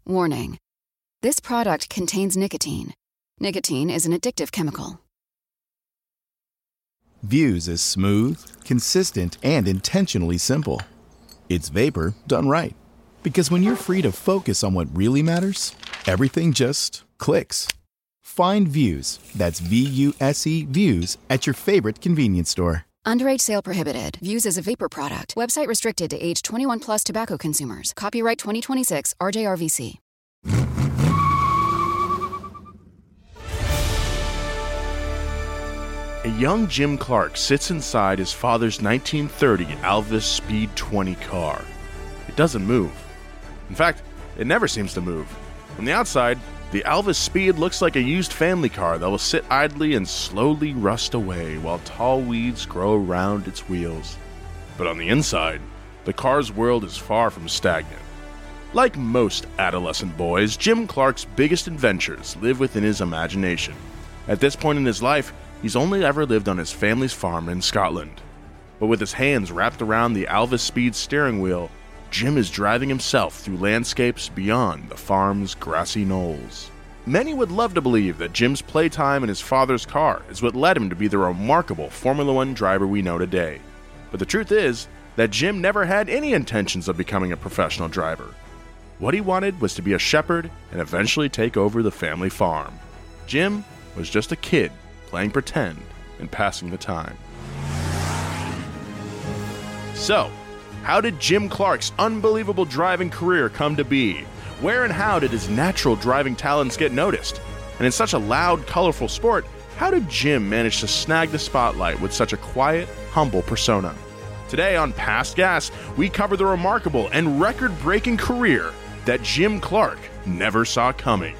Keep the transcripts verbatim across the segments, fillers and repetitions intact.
Warning: this product contains nicotine. Nicotine is an addictive chemical. Views is smooth, consistent, and intentionally simple. It's Vapor done right. Because when you're free to focus on what really matters, everything just clicks. Find Views, that's V U S E, Views, at your favorite convenience store. Underage sale prohibited. Views as a vapor product. Website restricted to age twenty-one plus tobacco consumers. Copyright twenty twenty-six R J R V C. A young Jim Clark sits inside his father's nineteen thirty Alvis Speed twenty car. It doesn't move. In fact, it never seems to move. From the outside, the Alvis Speed looks like a used family car that will sit idly and slowly rust away while tall weeds grow around its wheels. But on the inside, the car's world is far from stagnant. Like most adolescent boys, Jim Clark's biggest adventures live within his imagination. At this point in his life, he's only ever lived on his family's farm in Scotland. But with his hands wrapped around the Alvis Speed steering wheel, Jim is driving himself through landscapes beyond the farm's grassy knolls. Many would love to believe that Jim's playtime in his father's car is what led him to be the remarkable Formula One driver we know today. But the truth is that Jim never had any intentions of becoming a professional driver. What he wanted was to be a shepherd and eventually take over the family farm. Jim was just a kid playing pretend and passing the time. So, how did Jim Clark's unbelievable driving career come to be? Where and how did his natural driving talents get noticed? And in such a loud, colorful sport, how did Jim manage to snag the spotlight with such a quiet, humble persona? Today on Past Gas, we cover the remarkable and record-breaking career that Jim Clark never saw coming.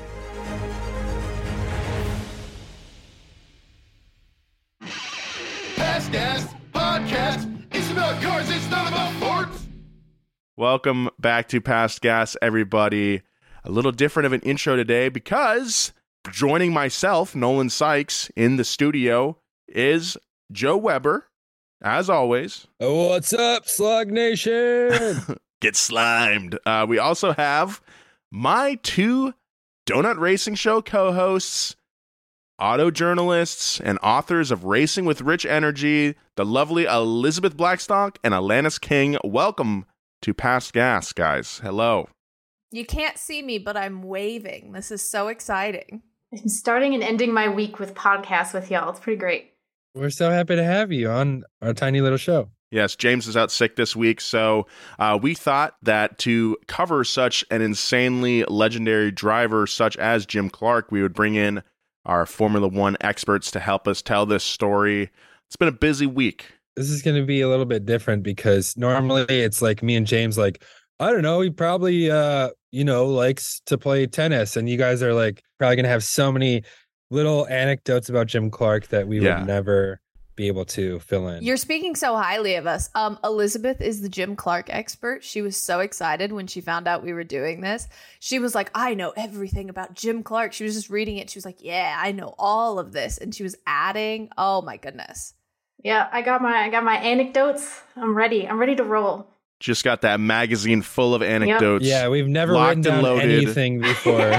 Past Gas Podcast. It's about cars, it's not about sports. Welcome back to Past Gas, everybody. A little different of an intro today because joining myself, Nolan Sykes, in the studio is Joe Weber, as always. What's up, Slug Nation? Get slimed. Uh, we also have my two Donut Racing Show co-hosts, auto journalists and authors of Racing with Rich Energy, the lovely Elizabeth Blackstock and Alanis King. Welcome to Past Gas, guys. Hello. You can't see me, but I'm waving. This is so exciting. I'm starting and ending my week with podcasts with y'all. It's pretty great. We're so happy to have you on our tiny little show. Yes, James is out sick this week, so uh, we thought that to cover such an insanely legendary driver such as Jim Clark, we would bring in our Formula One experts to help us tell this story. It's been a busy week. This is going to be a little bit different because normally it's like me and James, like, I don't know, he probably, uh, you know, likes to play tennis. And you guys are like probably going to have so many little anecdotes about Jim Clark that we Yeah. would never be able to fill in. You're speaking so highly of us. Um, Elizabeth is the Jim Clark expert. She was so excited when she found out we were doing this. She was like, I know everything about Jim Clark. She was just reading it. She was like, yeah, I know all of this. And she was adding, oh my goodness. Yeah, I got my I got my anecdotes. I'm ready. I'm ready to roll. Just got that magazine full of anecdotes. Yeah, we've never locked written down and loaded. anything before.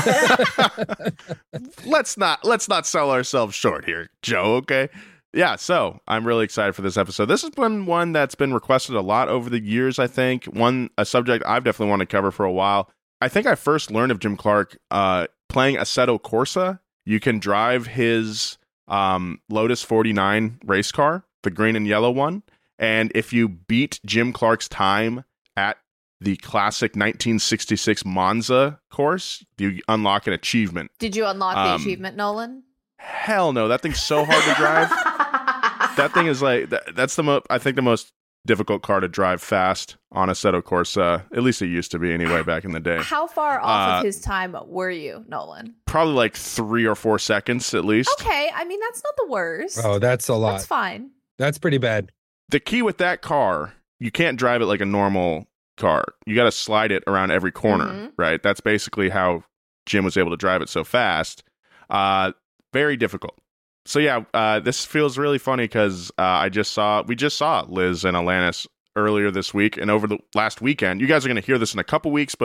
let's not let's not sell ourselves short here, Joe, okay? Yeah, so I'm really excited for this episode. This has been one that's been requested a lot over the years, I think. One, a subject I've definitely wanted to cover for a while. I think I first learned of Jim Clark uh, playing Assetto Corsa. You can drive his um, Lotus forty-nine race car, the green and yellow one. And if you beat Jim Clark's time at the classic nineteen sixty-six Monza course, you unlock an achievement. Did you unlock the Um, achievement, Nolan? Hell no, that thing's so hard to drive. That thing is like, that, that's the most, I think the most difficult car to drive fast on Assetto Corsa. At least it used to be anyway back in the day. How far off Uh, of his time were you, Nolan? Probably like three or four seconds at least. Okay, I mean, that's not the worst. Oh, that's a lot. That's fine. That's pretty bad. The key with that car, you can't drive it like a normal car. You got to slide it around every corner, Mhm. right? That's basically how Jim was able to drive it so fast. Uh, very difficult. So yeah, uh, this feels really funny because uh, I just saw, we just saw Liz and Alanis earlier this week and over the last weekend. You guys are going to hear this in a couple weeks, but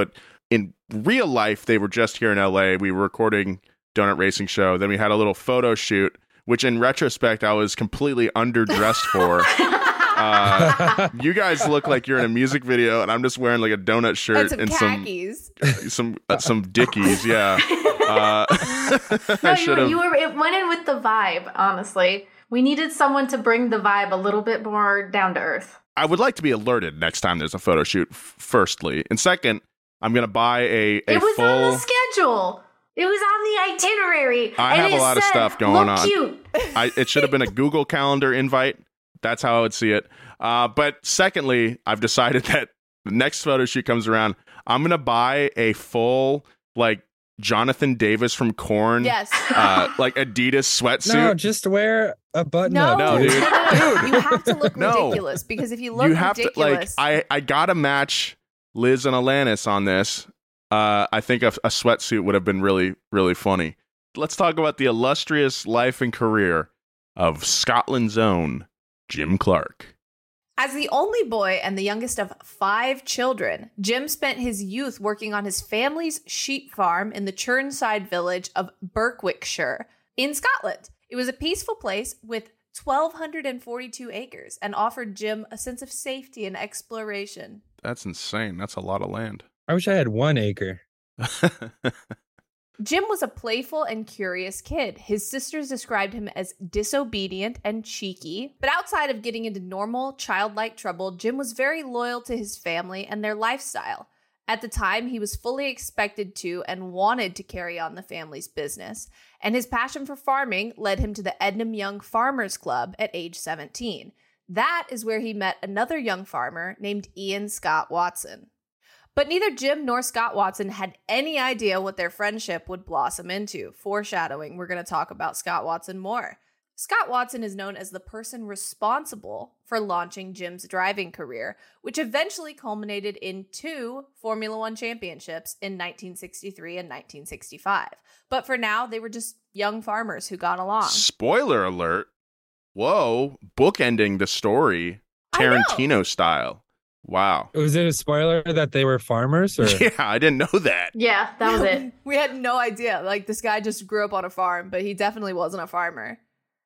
in real life, they were just here in L A. We were recording Donut Racing Show. Then we had a little photo shoot, which in retrospect, I was completely underdressed for. Uh, you guys look like you're in a music video, and I'm just wearing like a donut shirt and some and khakis. some some uh, some Dickies. Yeah. Uh, No, I you, should were, have. you were. It went in with the vibe. Honestly, we needed someone to bring the vibe a little bit more down to earth. I would like to be alerted next time there's a photo shoot. F- firstly, and second, I'm gonna buy a a It was full. on the schedule. It was on the itinerary. I and have it a lot of said, stuff going "Look on." Cute. I, it should have been a Google Calendar invite. That's how I would see it. Uh, but secondly, I've decided that the next photo shoot comes around, I'm going to buy a full, like, Jonathan Davis from Korn, Yes. uh, like, Adidas sweatsuit. No, just wear a button No, up, No, dude. dude. dude, you have to look No. ridiculous because if you look you have ridiculous, to, like, I, I got to match Liz and Alanis on this. Uh, I think a, a sweatsuit would have been really, really funny. Let's talk about the illustrious life and career of Scotland's own Jim Clark. as the only boy and the youngest of five children, Jim spent his youth working on his family's sheep farm in the Churnside village of Berwickshire in Scotland. It was a peaceful place with one thousand two hundred forty-two acres and offered Jim a sense of safety and exploration. That's insane. That's a lot of land. I wish I had one acre. Jim was a playful and curious kid. His sisters described him as disobedient and cheeky. But outside of getting into normal, childlike trouble, Jim was very loyal to his family and their lifestyle. At the time, he was fully expected to and wanted to carry on the family's business. And his passion for farming led him to the Ednam Young Farmers Club at age seventeen. That is where he met another young farmer named Ian Scott Watson. But neither Jim nor Scott Watson had any idea what their friendship would blossom into. Foreshadowing, we're going to talk about Scott Watson more. Scott Watson is known as the person responsible for launching Jim's driving career, which eventually culminated in two Formula One championships in nineteen sixty-three and nineteen sixty-five. But for now, they were just young farmers who got along. Spoiler alert. Whoa. Bookending the story Tarantino style. Wow. Was it a spoiler that they were farmers? Or Yeah, I didn't know that. Yeah, that was it. We had no idea. Like, this guy just grew up on a farm, but he definitely wasn't a farmer.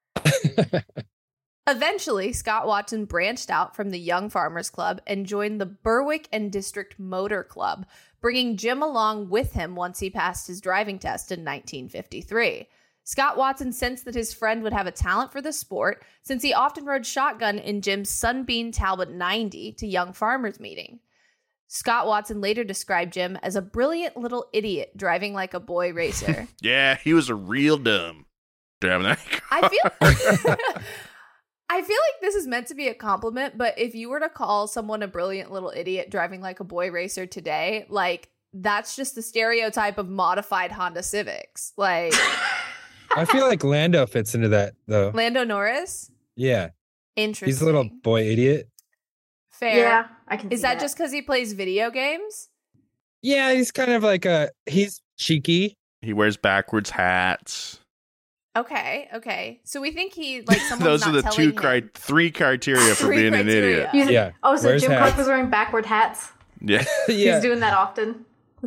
Eventually, Scott Watson branched out from the Young Farmers Club and joined the Berwick and District Motor Club, bringing Jim along with him once he passed his driving test in nineteen fifty-three. Scott Watson sensed that his friend would have a talent for the sport since he often rode shotgun in Jim's Sunbeam Talbot ninety to Young Farmers meeting. Scott Watson later described Jim as a brilliant little idiot driving like a boy racer. Yeah, he was a real dumb driving that car. I feel I feel like this is meant to be a compliment, but if you were to call someone a brilliant little idiot driving like a boy racer today, like, that's just the stereotype of modified Honda Civics. Like, I feel like Lando fits into that, though. Lando Norris? Yeah. Interesting. He's a little boy idiot. Fair. Yeah, I can Is see that, that just because he plays video games? Yeah, he's kind of like a, he's cheeky. He wears backwards hats. Okay, okay. So we think he, like, someone's Those are not the telling two cri- him. three criteria for Three being criteria. an idiot. You- Yeah. Oh, so Wears Jim Clark hats. was wearing backward hats? Yeah. Yeah. He's doing that often.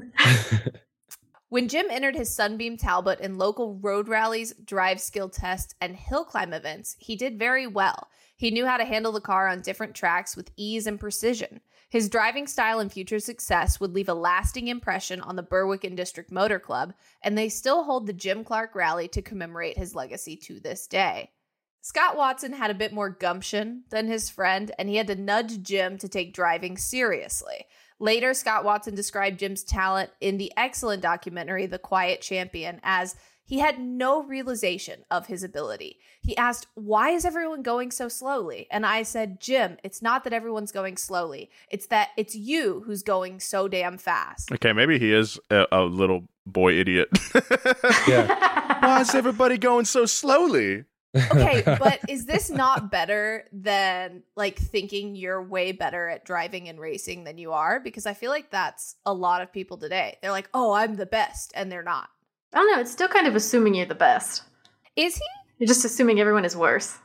When Jim entered his Sunbeam Talbot in local road rallies, drive skill tests, and hill climb events, he did very well. He knew how to handle the car on different tracks with ease and precision. His driving style and future success would leave a lasting impression on the Berwick and District Motor Club, and they still hold the Jim Clark Rally to commemorate his legacy to this day. Scott Watson had a bit more gumption than his friend, and he had to nudge Jim to take driving seriously. Later, Scott Watson described Jim's talent in the excellent documentary The Quiet Champion as he had no realization of his ability. He asked, "Why is everyone going so slowly?" And I said, "Jim, it's not that everyone's going slowly. It's that it's you who's going so damn fast." Okay, maybe he is a, a little boy idiot. Yeah. Why is everybody going so slowly? Okay, but is this not better than, like, thinking you're way better at driving and racing than you are? Because I feel like that's a lot of people today. They're like, "Oh, I'm the best," and they're not. I don't know. It's still kind of assuming you're the best. Is he? You're just assuming everyone is worse.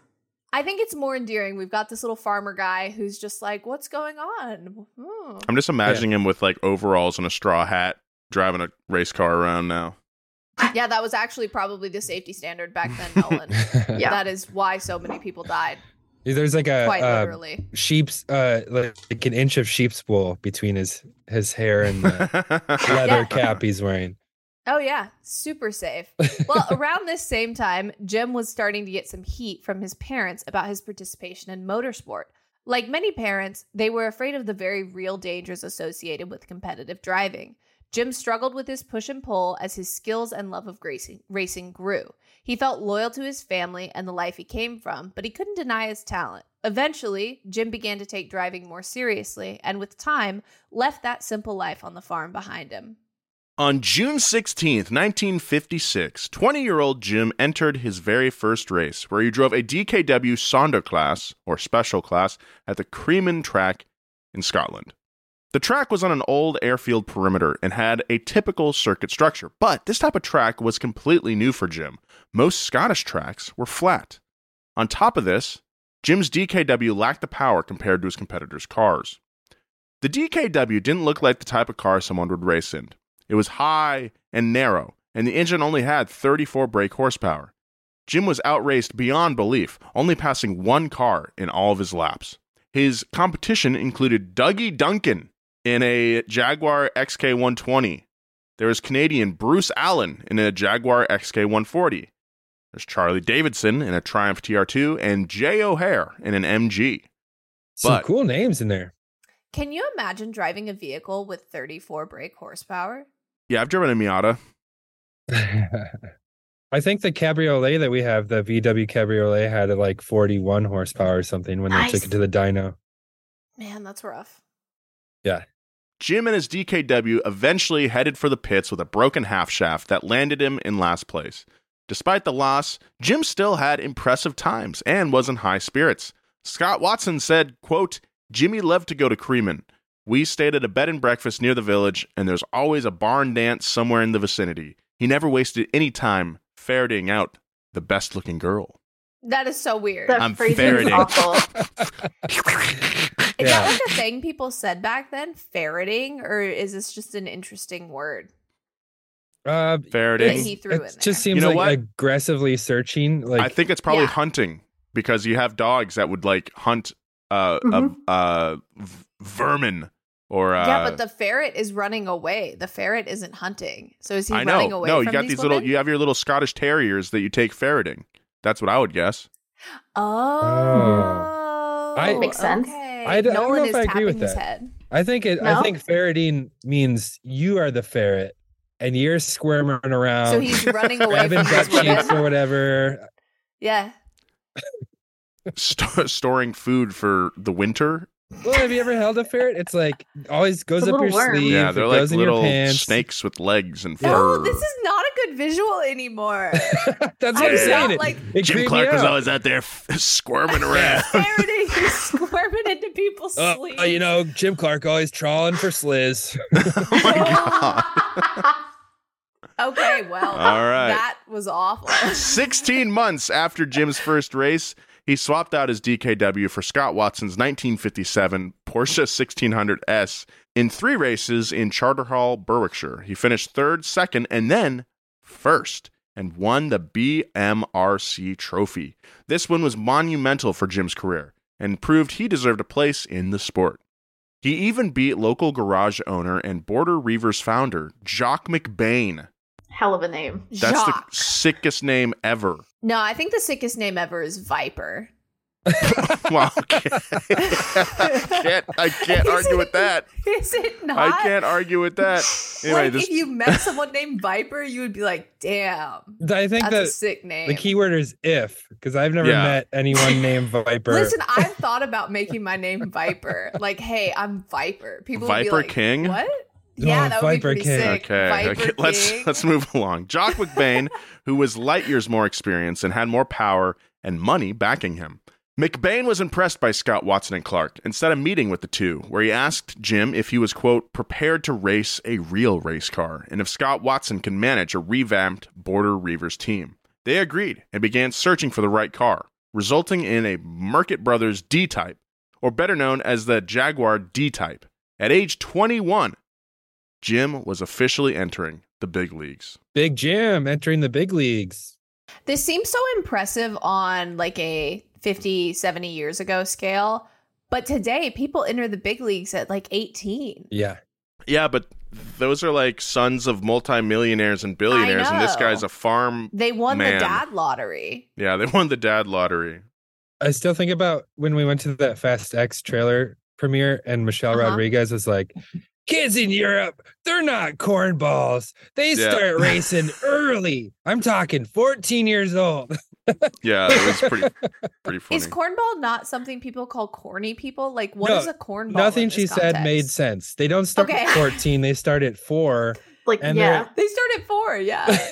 I think it's more endearing. We've got this little farmer guy who's just like, what's going on? Hmm. I'm just imagining yeah. him with like overalls and a straw hat driving a race car around now. Yeah, that was actually probably the safety standard back then, Nolan. Yeah. That is why so many people died. There's like a Quite uh, literally. sheep's, uh, like an inch of sheep's wool between his, his hair and the leather Yeah. cap he's wearing. Oh, yeah. Super safe. Well, around this same time, Jim was starting to get some heat from his parents about his participation in motorsport. Like many parents, they were afraid of the very real dangers associated with competitive driving. Jim struggled with his push and pull as his skills and love of racing, racing grew. He felt loyal to his family and the life he came from, but he couldn't deny his talent. Eventually, Jim began to take driving more seriously, and with time, left that simple life on the farm behind him. On June sixteenth, nineteen fifty-six, twenty-year-old Jim entered his very first race, where he drove a D K W Sonder class, or special class, at the Creeman track in Scotland. The track was on an old airfield perimeter and had a typical circuit structure, but this type of track was completely new for Jim. Most Scottish tracks were flat. On top of this, Jim's D K W lacked the power compared to his competitors' cars. The D K W didn't look like the type of car someone would race in. It was high and narrow, and the engine only had thirty-four brake horsepower. Jim was outraced beyond belief, only passing one car in all of his laps. His competition included Dougie Duncan in a Jaguar X K one twenty. There was Canadian Bruce Allen in a Jaguar X K one forty. There's Charlie Davidson in a Triumph T R two, and Jay O'Hare in an M G. Some But- cool names in there. Can you imagine driving a vehicle with thirty-four brake horsepower? Yeah, I've driven a Miata. I think the cabriolet that we have, the V W cabriolet, had like forty-one horsepower or something when Nice. they took it to the dyno. Man, that's rough. Yeah. Jim and his D K W eventually headed for the pits with a broken half shaft that landed him in last place. Despite the loss, Jim still had impressive times and was in high spirits. Scott Watson said, quote, "Jimmy loved to go to Creeman. We stayed at a bed and breakfast near the village, and there's always a barn dance somewhere in the vicinity. He never wasted any time ferreting out the best-looking girl." That is so weird. That I'm phrasing ferreting. is awful. Is Yeah. that like a thing people said back then? Ferreting? Or is this just an interesting word Uh, that Ferreting. he threw it in there? just seems You know like what? aggressively searching. Like I think it's probably Yeah. hunting, because you have dogs that would, like, hunt uh, Mhm. uh, uh, v- vermin. Or, uh, yeah, but the ferret is running away. The ferret isn't hunting. So is he I know. running away No, from you got these, these little. women? You have your little Scottish terriers that you take ferreting. That's what I would guess. Oh. I- Makes sense. Okay. I d- I don't Nolan know is if I agree tapping with his that. head. I think it. No? I think ferreting means you are the ferret and you're squirming around, So he's running away grabbing from butt these women. cheeks or whatever. Yeah. St- storing food for the winter. Well, have you ever held a ferret? It's like always goes It's a up your little worm. sleeve. Yeah, it they're like goes in your little pants. snakes with legs and Yeah. fur. No, this is not a good visual anymore. That's what I'm I'm Yeah. saying. not, It, like- it Jim creeped Clark me was out. always out there f- squirming around. Ferreting is squirming into people's Oh, sleeves. uh, you know, Jim Clark always trawling for sliz. Oh my god! Okay, well, All right. that was awful. Sixteen months after Jim's first race, he swapped out his D K W for Scott Watson's nineteen fifty-seven Porsche sixteen hundred S in three races in Charterhall, Berwickshire. He finished third, second, and then first, and won the B M R C trophy. This win was monumental for Jim's career and proved he deserved a place in the sport. He even beat local garage owner and Border Reavers founder, Jock McBain. Hell of a name. That's Jacques. the sickest name ever. No, I think the sickest name ever is Viper. Well, okay. I can't, I can't Is argue it- with that. Is it not? I can't argue with that. Anyway, like, this, if you met someone named Viper, you would be like, damn, I think that's that a sick name. the key word is if, because I've never Yeah. met anyone named Viper. Listen, I've thought about making my name Viper. Like, hey, I'm Viper. People would be Viper like, King? What? Yeah, Oh, that would Viper be pretty King. sick. okay, Viper okay, let's King. let's move along. Jock McBain, who was light years more experienced and had more power and money backing him. McBain was impressed by Scott Watson and Clark and set a meeting with the two, where he asked Jim if he was, quote, prepared to race a real race car, and if Scott Watson can manage a revamped Border Reavers team. They agreed and began searching for the right car. resulting in a Murcutt Brothers D-Type, or better known as the Jaguar D-Type. At age twenty-one, Jim was officially entering the big leagues. Big Jim entering the big leagues. This seems so impressive on like a fifty, seventy years ago scale. But today, people enter the big leagues at like eighteen. Yeah. Yeah, but those are like sons of multimillionaires and billionaires, and this guy's a farm They won man. the dad lottery. Yeah, they won the dad lottery. I still think about when we went to that Fast X trailer premiere and Michelle Uh-huh. Rodriguez was like, kids in Europe, they're not cornballs. They Yeah. start racing early. I'm talking fourteen years old. Yeah, it was pretty pretty funny. Is cornball not something people call corny people? Like, what No, is a cornball? Nothing in she this said context? made sense. They don't start Okay. at fourteen, they start at four. Like, And yeah. They start at four, yeah.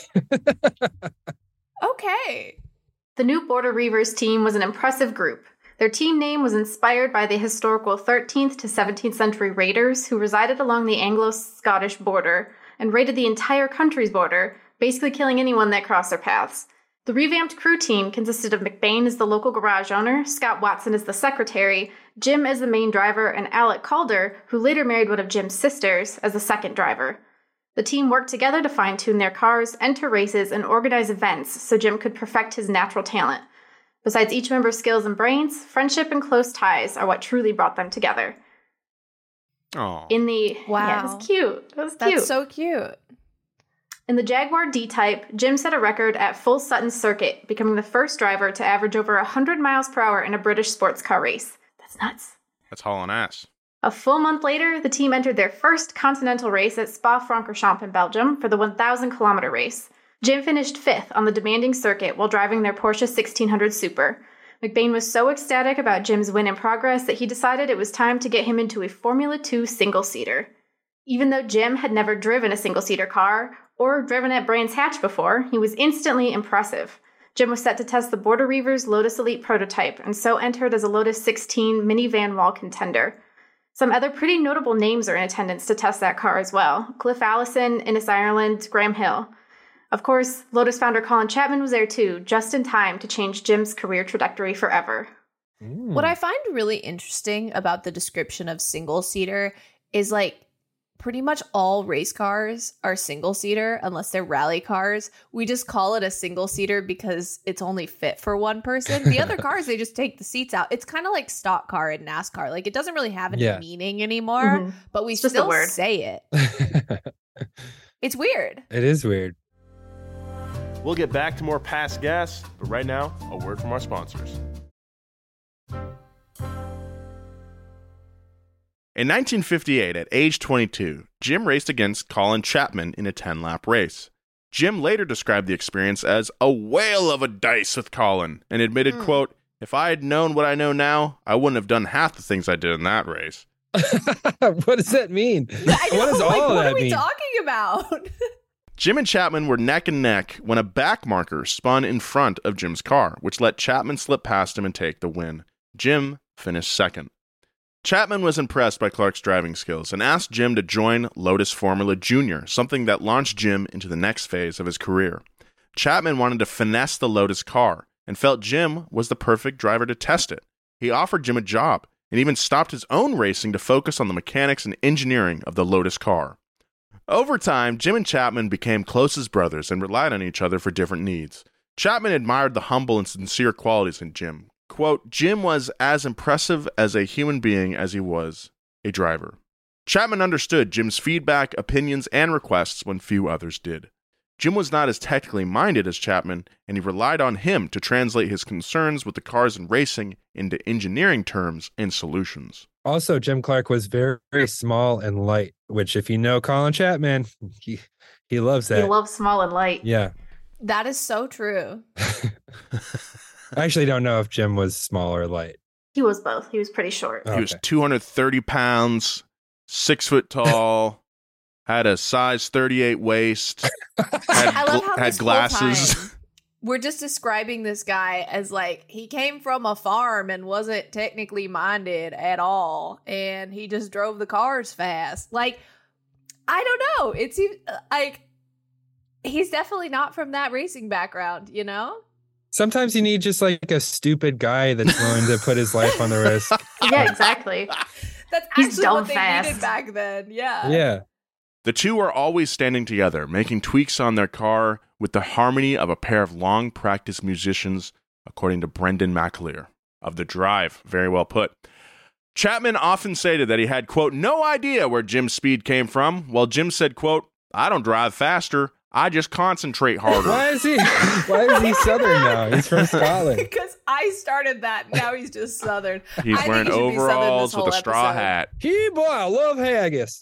Okay. The new Border Reivers team was an impressive group. Their team name was inspired by the historical thirteenth to seventeenth century raiders who resided along the Anglo-Scottish border and raided the entire country's border, basically killing anyone that crossed their paths. The revamped crew team consisted of McBain as the local garage owner, Scott Watson as the secretary, Jim as the main driver, and Alec Calder, who later married one of Jim's sisters, as the second driver. The team worked together to fine-tune their cars, enter races, and organize events so Jim could perfect his natural talent. Besides each member's skills and brains, friendship and close ties are what truly brought them together. Oh, In the Wow. yeah, it was cute. It was That's cute. so cute. In the Jaguar D-Type, Jim set a record at Full Sutton Circuit, becoming the first driver to average over one hundred miles per hour in a British sports car race. That's nuts. that's hauling ass. A full month later, the team entered their first continental race at Spa-Francorchamps in Belgium for the one thousand kilometer race. Jim finished fifth on the demanding circuit while driving their Porsche sixteen hundred Super. McBain was so ecstatic about Jim's win in progress that he decided it was time to get him into a Formula two single-seater. Even though Jim had never driven a single-seater car or driven at Brands Hatch before, he was instantly impressive. Jim was set to test the Border Reivers Lotus Elite prototype and so entered as a Lotus sixteen minivan wall contender. Some other pretty notable names are in attendance to test that car as well. Cliff Allison, Innes Ireland, Graham Hill. Of course, Lotus founder Colin Chapman was there too, just in time to change Jim's career trajectory forever. Mm. What I find really interesting about the description of single-seater is like pretty much all race cars are single-seater unless they're rally cars. We just call it a single-seater because it's only fit for one person. The other cars, they just take the seats out. It's kind of like stock car in NASCAR. Like, it doesn't really have any Yeah. meaning anymore, Mhm. but we It's just a still word. say it. It's weird. It is weird. We'll get back to more Past Gas, but right now, a word from our sponsors. In nineteen fifty-eight, at age twenty-two, Jim raced against Colin Chapman in a ten-lap race. Jim later described the experience as a whale of a dice with Colin and admitted, Mm. quote, "If I had known what I know now, I wouldn't have done half the things I did in that race." What does that mean? I know, what does like, all of what that are we mean? talking about? Jim and Chapman were neck and neck when a back marker spun in front of Jim's car, which let Chapman slip past him and take the win. Jim finished second. Chapman was impressed by Clark's driving skills and asked Jim to join Lotus Formula Junior, something that launched Jim into the next phase of his career. Chapman wanted to finesse the Lotus car and felt Jim was the perfect driver to test it. He offered Jim a job and even stopped his own racing to focus on the mechanics and engineering of the Lotus car. Over time, Jim and Chapman became close as brothers and relied on each other for different needs. Chapman admired the humble and sincere qualities in Jim. Quote, "Jim was as impressive as a human being as he was a driver." Chapman understood Jim's feedback, opinions, and requests when few others did. Jim was not as technically minded as Chapman, and he relied on him to translate his concerns with the cars and racing into engineering terms and solutions. Also, Jim Clark was very, very small and light, which if you know Colin Chapman, he, he loves that. He loves small and light. Yeah. That is so true. I actually don't know if Jim was small or light. He was both. He was pretty short. He was Okay. two hundred thirty pounds, six foot tall, had a size thirty-eight waist, had, I love gl- how had this whole glasses. time we're just describing this guy as like he came from a farm and wasn't technically minded at all, and he just drove the cars fast. Like, I don't know. It seems like he's definitely not from that racing background, you know? Sometimes you need just like a stupid guy that's willing to put his life on the risk. Yeah, exactly. That's He's actually dumb what they fast. needed back then. Yeah. Yeah. The two are always standing together, making tweaks on their car with the harmony of a pair of long-practiced musicians, according to Brendan McAleer of The Drive. Very well put. Chapman often stated that he had, quote, no idea where Jim's speed came from, while Jim said, quote, I don't drive faster, I just concentrate harder. Why is he why is he Southern now? He's from Scotland. Because I started that. Now he's just Southern. He's I think wearing he should be Southern overalls this with a whole straw episode. hat. He boy, I love haggis.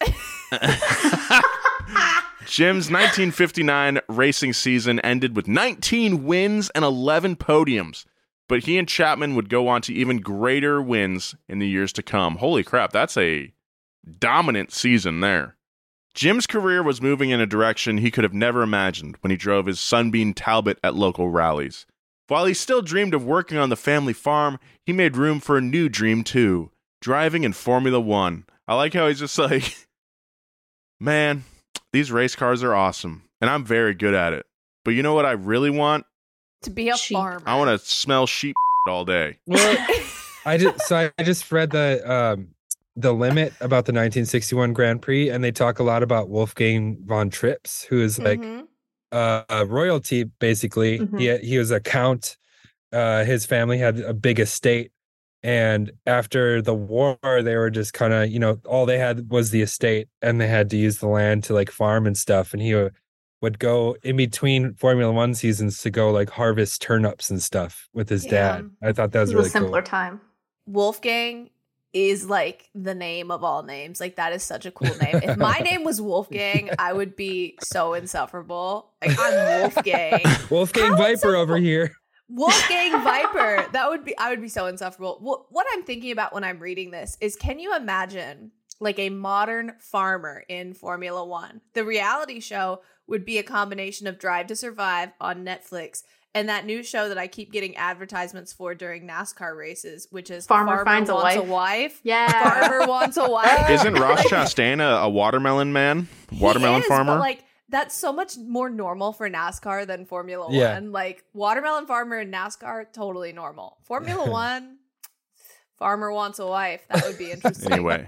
Jim's nineteen fifty-nine racing season ended with nineteen wins and eleven podiums, but he and Chapman would go on to even greater wins in the years to come. Holy crap, that's a dominant season there. Jim's career was moving in a direction he could have never imagined when he drove his Sunbeam Talbot at local rallies. While he still dreamed of working on the family farm, he made room for a new dream too, driving in Formula One. I like how he's just like, man, these race cars are awesome, and I'm very good at it. But you know what I really want? To be a Sheep. farmer. I want to smell sheep all day. Well, I just so I just read the um the limit about the nineteen sixty-one Grand Prix, and they talk a lot about Wolfgang von Trips, who is like Mhm. uh, a royalty basically. Mhm. He he was a count. Uh, his family had a big estate, and after the war, they were just kind of, you know, all they had was the estate, and they had to use the land to like farm and stuff. And he would, would go in between Formula One seasons to go like harvest turnips and stuff with his Yeah. dad. I thought that was It was really a simpler cool. time. Wolfgang is like the name of all names. Like that is such a cool name. If my name was Wolfgang, I would be so insufferable. Like I'm Wolfgang. Wolfgang How Viper insufferable? over here. Wolfgang Viper. That would be I would be so insufferable. What, what I'm thinking about when I'm reading this is, can you imagine like a modern farmer in Formula One? The reality show would be a combination of Drive to Survive on Netflix and that new show that I keep getting advertisements for during NASCAR races, which is Farmer Finds a Wants Wife. a Wife. Yeah. Farmer Wants a Wife. Isn't Ross Like, Chastain a, a watermelon man? Watermelon he is, farmer? But like that's so much more normal for NASCAR than Formula Yeah. One. Like watermelon farmer in NASCAR, totally normal. Formula One, farmer wants a wife. That would be interesting. Anyway.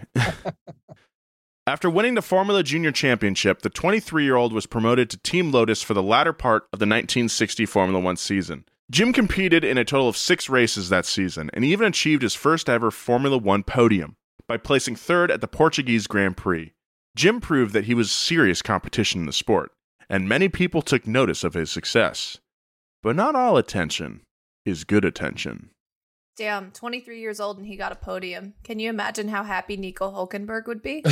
After winning the Formula Junior Championship, the twenty-three-year-old was promoted to Team Lotus for the latter part of the nineteen sixty Formula One season. Jim competed in a total of six races that season, and even achieved his first ever Formula One podium by placing third at the Portuguese Grand Prix. Jim proved that he was serious competition in the sport, and many people took notice of his success. But not all attention is good attention. Damn, twenty-three years old and he got a podium. Can you imagine how happy Nico Hulkenberg would be?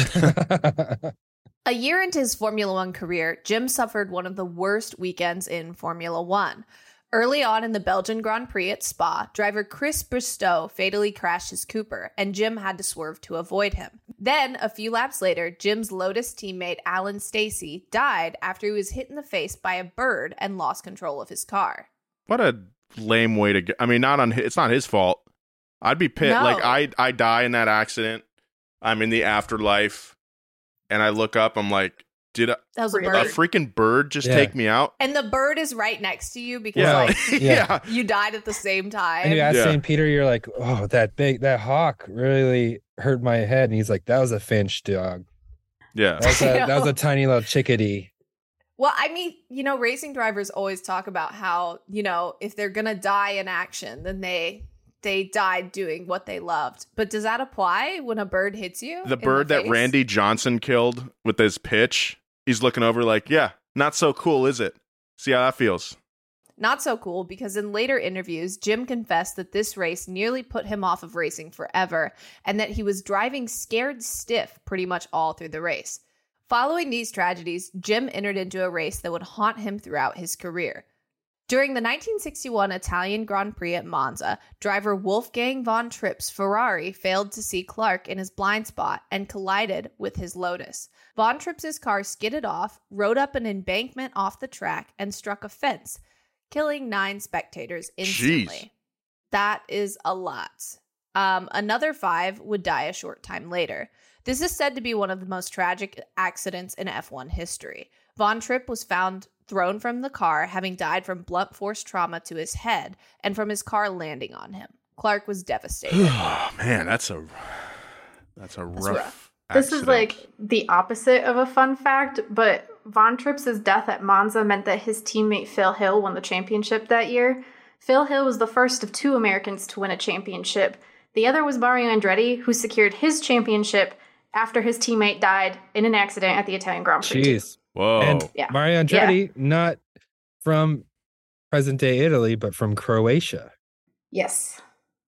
A year into his Formula One career, Jim suffered one of the worst weekends in Formula One. Early on in the Belgian Grand Prix at Spa, driver Chris Bristow fatally crashed his Cooper, and Jim had to swerve to avoid him. Then, a few laps later, Jim's Lotus teammate Alan Stacey died after he was hit in the face by a bird and lost control of his car. What a lame way to go. I mean, not on it's not his fault. I'd be pissed. No. Like I I die in that accident. I'm in the afterlife, and I look up. I'm like, did a, That was a Really? a bird. freaking bird just Yeah. take me out? And the bird is right next to you because, Yeah, like, Yeah. yeah. you died at the same time. And you ask Yeah. Saint Peter, you're like, oh, that big, that hawk really hurt my head. And he's like, that was a finch dog. Yeah. That was a, I that was know. a tiny little chickadee. Well, I mean, you know, racing drivers always talk about how, you know, if they're going to die in action, then they they died doing what they loved. But does that apply when a bird hits you? The in bird that face? Randy Johnson killed with his pitch. He's looking over like, yeah, not so cool, is it? See how that feels. Not so cool, because in later interviews, Jim confessed that this race nearly put him off of racing forever and that he was driving scared stiff pretty much all through the race. Following these tragedies, Jim entered into a race that would haunt him throughout his career. During the nineteen sixty-one Italian Grand Prix at Monza, driver Wolfgang von Tripp's Ferrari failed to see Clark in his blind spot and collided with his Lotus. Von Tripp's car skidded off, rode up an embankment off the track, and struck a fence, killing nine spectators instantly. Jeez. That is a lot. Um, another five would die a short time later. This is said to be one of the most tragic accidents in F one history. Von Tripp was found thrown from the car, having died from blunt force trauma to his head and from his car landing on him. Clark was devastated. Oh, man, that's a that's a That's rough, rough. This accident. is like the opposite of a fun fact, but Von Tripp's death at Monza meant that his teammate Phil Hill won the championship that year. Phil Hill was the first of two Americans to win a championship. The other was Mario Andretti, who secured his championship after his teammate died in an accident at the Italian Grand Prix. Jeez. Whoa. And Yeah. Mario Andretti, not from present day Italy, but from Croatia. Yes.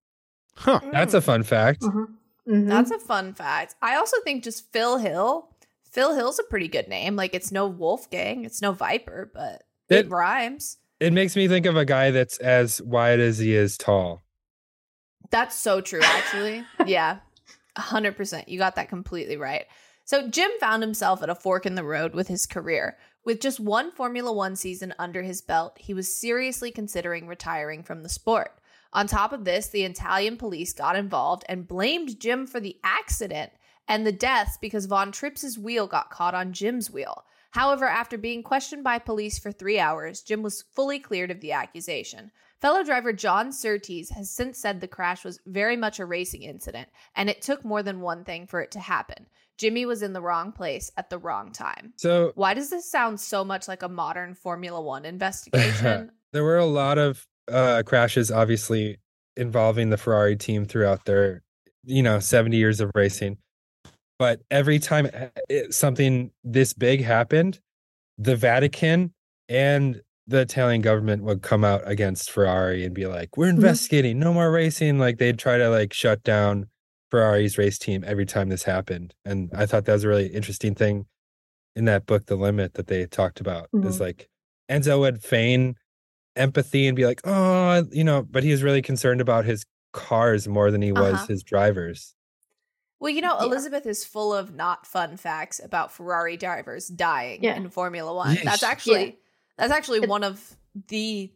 Huh. That's a fun fact. Mm-hmm. Mm-hmm. That's a fun fact. I also think just Phil Hill. Phil Hill's a pretty good name. Like, it's no Wolfgang, it's no Viper, but it, It- rhymes. It makes me think of a guy that's as wide as he is tall. That's so true, actually. Yeah, one hundred percent. You got that completely right. So Jim found himself at a fork in the road with his career. With just one Formula One season under his belt, he was seriously considering retiring from the sport. On top of this, the Italian police got involved and blamed Jim for the accident and the deaths because Von Tripp's wheel got caught on Jim's wheel. However, after being questioned by police for three hours, Jim was fully cleared of the accusation. Fellow driver John Surtees has since said the crash was very much a racing incident, and it took more than one thing for it to happen. Jimmy was in the wrong place at the wrong time. So Why does this sound so much like a modern Formula One investigation? there were a lot of uh, crashes, obviously, involving the Ferrari team throughout their, you know, seventy years of racing. But every time it, something this big happened, the Vatican and the Italian government would come out against Ferrari and be like, we're investigating, no more racing. Like, they'd try to like shut down Ferrari's race team every time this happened. And I thought that was a really interesting thing in that book, The Limit, that they talked about. Mhm. Is like Enzo would feign empathy and be like, oh, you know, but he was really concerned about his cars more than he was Uh-huh. his drivers. Well, you know, Yeah. Elizabeth is full of not fun facts about Ferrari drivers dying Yeah. in Formula One. Yeesh. That's actually Yeah. that's actually It- one of the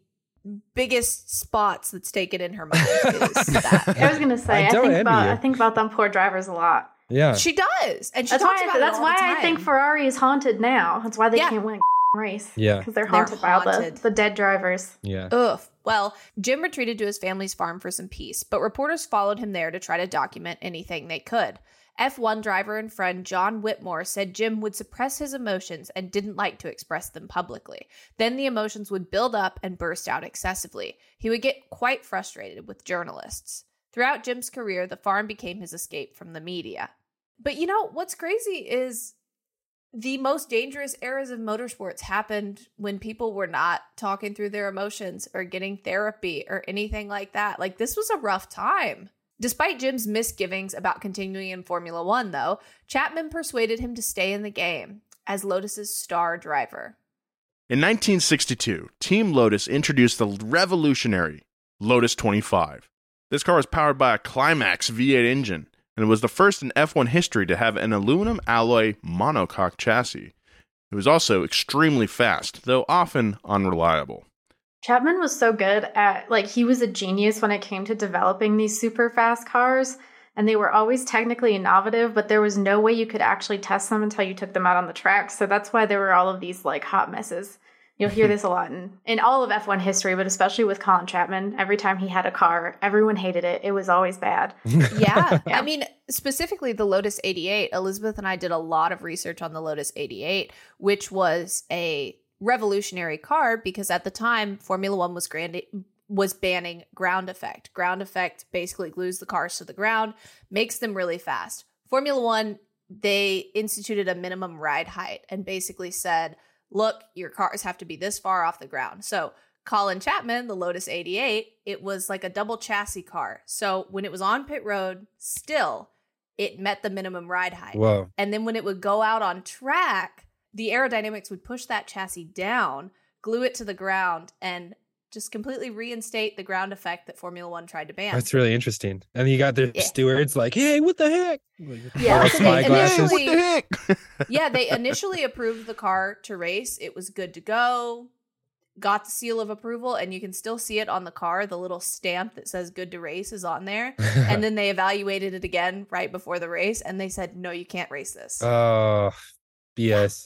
biggest spots that's taken in her mind is that. I was gonna say, I I, don't think envy about you. I think about them poor drivers a lot. Yeah. She does, and she That's talks why about that's it all why the I think time. Ferrari is haunted now. That's why they Yeah. can't win a race. Yeah. Because they're They're haunted by all the, haunted. the dead drivers. Yeah. Ugh. Well, Jim retreated to his family's farm for some peace, but reporters followed him there to try to document anything they could. F one driver and friend John Whitmore said Jim would suppress his emotions and didn't like to express them publicly. Then the emotions would build up and burst out excessively. He would get quite frustrated with journalists. Throughout Jim's career, the farm became his escape from the media. But you know, what's crazy is the most dangerous eras of motorsports happened when people were not talking through their emotions or getting therapy or anything like that. Like, this was a rough time. Despite Jim's misgivings about continuing in Formula One, though, Chapman persuaded him to stay in the game as Lotus's star driver. In nineteen sixty-two, Team Lotus introduced the revolutionary Lotus twenty-five. This car was powered by a Climax V eight engine, and it was the first in F one history to have an aluminum alloy monocoque chassis. It was also extremely fast, though often unreliable. Chapman was so good at, like, he was a genius when it came to developing these super fast cars, and they were always technically innovative, but there was no way you could actually test them until you took them out on the track. So that's why there were all of these, like, hot messes. You'll hear this a lot in, in all of F one history, but especially with Colin Chapman. Every time he had a car, everyone hated it. It was always bad. Yeah. Yeah. I mean, specifically the Lotus eighty-eight. Elizabeth and I did a lot of research on the Lotus eighty-eight, which was a revolutionary car because at the time Formula One was grand was banning ground effect. Ground effect basically glues the cars to the ground, makes them really fast. Formula One, they instituted a minimum ride height and basically said, look, your cars have to be this far off the ground. So Colin Chapman, the Lotus eighty-eight, it was like a double chassis car. So when it was on pit road, still, it met the minimum ride height. Whoa. And then when it would go out on track, the aerodynamics would push that chassis down, glue it to the ground, and just completely reinstate the ground effect that Formula One tried to ban. That's really interesting. And you got the Yeah. stewards like, hey, what the heck? Yeah, All so spy they glasses. initially- What the heck? Yeah, they initially approved the car to race. It was good to go, got the seal of approval, and you can still see it on the car. The little stamp that says good to race is on there. And then they evaluated it again right before the race, and they said, no, you can't race this. Oh, B S.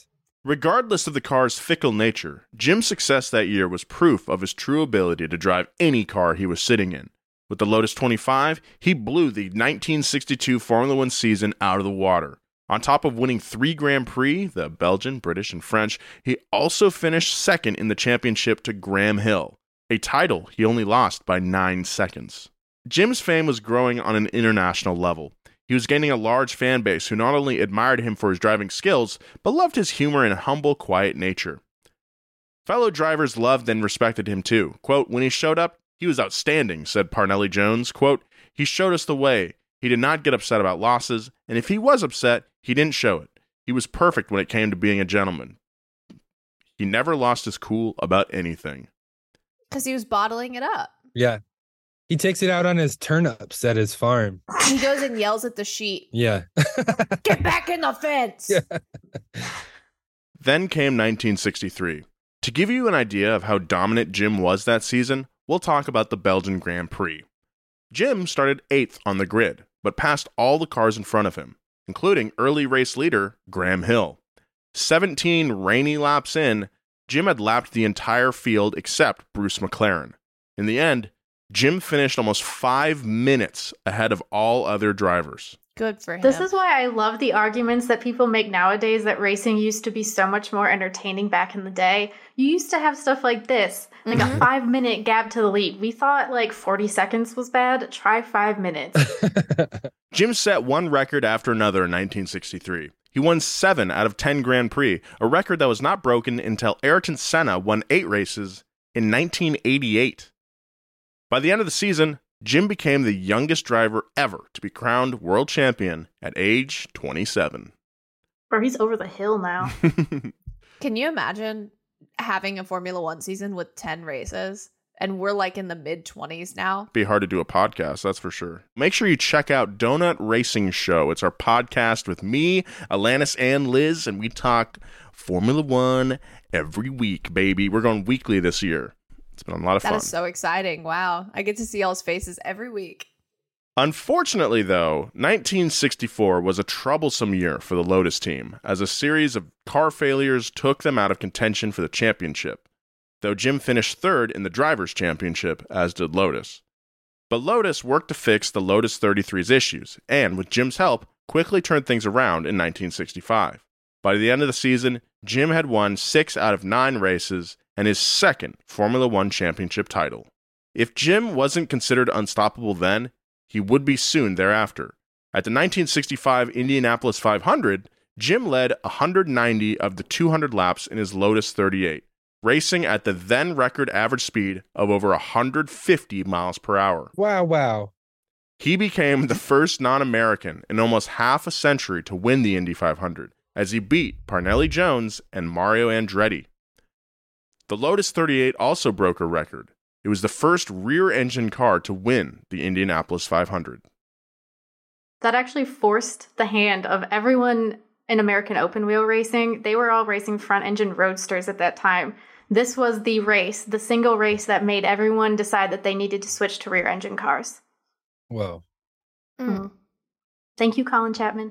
Regardless of the car's fickle nature, Jim's success that year was proof of his true ability to drive any car he was sitting in. With the Lotus twenty-five, he blew the nineteen sixty-two Formula One season out of the water. On top of winning three Grand Prix, the Belgian, British, and French, he also finished second in the championship to Graham Hill, a title he only lost by nine seconds. Jim's fame was growing on an international level. He was gaining a large fan base who not only admired him for his driving skills, but loved his humor and humble, quiet nature. Fellow drivers loved and respected him too. Quote, when he showed up, he was outstanding, said Parnelli Jones. Quote, he showed us the way. He did not get upset about losses, and if he was upset, he didn't show it. He was perfect when it came to being a gentleman. He never lost his cool about anything. Because he was bottling it up. Yeah. He takes it out on his turnips at his farm. He goes and yells at the sheep. Yeah. Get back in the fence! Yeah. Then came nineteen sixty-three. To give you an idea of how dominant Jim was that season, we'll talk about the Belgian Grand Prix. Jim started eighth on the grid, but passed all the cars in front of him, including early race leader Graham Hill. seventeen rainy laps in, Jim had lapped the entire field except Bruce McLaren. In the end, Jim finished almost five minutes ahead of all other drivers. Good for him. This is why I love the arguments that people make nowadays that racing used to be so much more entertaining back in the day. You used to have stuff like this, like mm-hmm. a five minute gap to the lead. We thought like forty seconds was bad. Try five minutes. Jim set one record after another in nineteen sixty-three. He won seven out of ten Grand Prix, a record that was not broken until Ayrton Senna won eight races in nineteen eighty-eight. By the end of the season, Jim became the youngest driver ever to be crowned world champion at age twenty-seven. Bro, he's over the hill now. Can you imagine having a Formula One season with ten races? And we're like in the mid-twenties now. Be hard to do a podcast, that's for sure. Make sure you check out Donut Racing Show. It's our podcast with me, Alanis, and Liz, and we talk Formula One every week, baby. We're going weekly this year. It's been a lot of that fun. That is so exciting. Wow. I get to see y'all's faces every week. Unfortunately, though, nineteen sixty-four was a troublesome year for the Lotus team, as a series of car failures took them out of contention for the championship, though Jim finished third in the Drivers' Championship, as did Lotus. But Lotus worked to fix the Lotus thirty-three's issues, and with Jim's help, quickly turned things around in nineteen sixty-five. By the end of the season, Jim had won six out of nine races, and his second Formula One championship title. If Jim wasn't considered unstoppable then, he would be soon thereafter. At the nineteen sixty-five Indianapolis five hundred, Jim led one hundred ninety of the two hundred laps in his Lotus thirty-eight, racing at the then record average speed of over one hundred fifty miles per hour. Wow, wow. He became the first non-American in almost half a century to win the Indy five hundred, as he beat Parnelli Jones and Mario Andretti. The Lotus thirty-eight also broke a record. It was the first rear-engine car to win the Indianapolis five hundred. That actually forced the hand of everyone in American open wheel racing. They were all racing front-engine roadsters at that time. This was the race, the single race that made everyone decide that they needed to switch to rear-engine cars. Whoa. Mm. Thank you, Colin Chapman.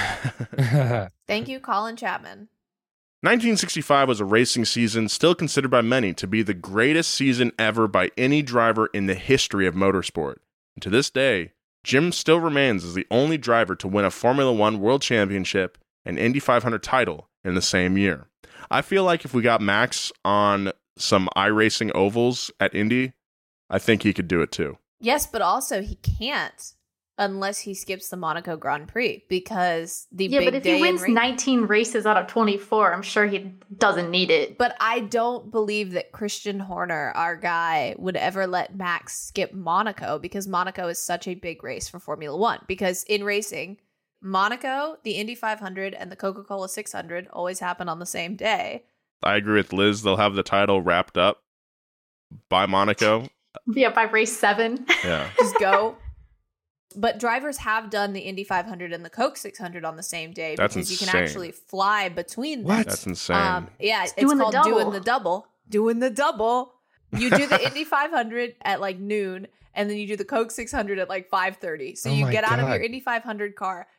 Thank you, Colin Chapman. nineteen sixty-five was a racing season still considered by many to be the greatest season ever by any driver in the history of motorsport. And to this day, Jim still remains as the only driver to win a Formula One World Championship and Indy five hundred title in the same year. I feel like if we got Max on some iRacing ovals at Indy, I think he could do it too. Yes, but also he can't unless he skips the Monaco Grand Prix, because the yeah, big but if day he wins in ra- nineteen races out of twenty-four, I'm sure he doesn't need it. But I don't believe that Christian Horner, our guy, would ever let Max skip Monaco, because Monaco is such a big race for Formula One. Because in racing, Monaco, the Indy five hundred, and the Coca-Cola six hundred always happen on the same day. I agree with Liz. They'll have the title wrapped up by Monaco. Yeah, by race seven. Yeah. Just go. But drivers have done the Indy five hundred and the Coke six hundred on the same day. That's because insane. You can actually fly between them. What? That's insane. Um, yeah, It's it's, doing the called double. doing the double. Doing the double. You do the Indy five hundred at like noon, and then you do the Coke six hundred at like five thirty. So Oh you my get out of God. your Indy five hundred car,